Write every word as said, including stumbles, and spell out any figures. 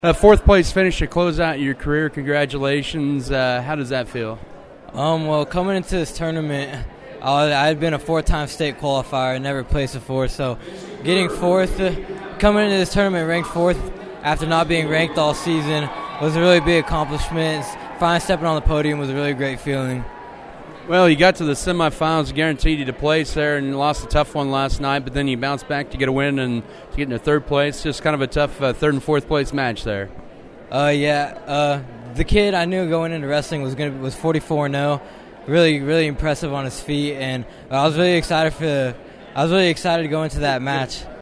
Uh, fourth place finish to close out your career. Congratulations. Uh, how does that feel? Um, well, coming into this tournament, I I'd been a four-time state qualifier, never placed before, so getting fourth, uh, coming into this tournament ranked fourth after not being ranked all season was a really big accomplishment. Finally stepping on the podium was a really great feeling. Well, you got to the semifinals, guaranteed you to place there, and lost a tough one last night, but then you bounced back to get a win and to get into third place. Just kind of a tough uh, third and fourth place match there. Uh, yeah, uh, the kid I knew going into wrestling was gonna was forty-four and oh, really, really impressive on his feet, and I was really excited for. The, I was really excited to go into that match.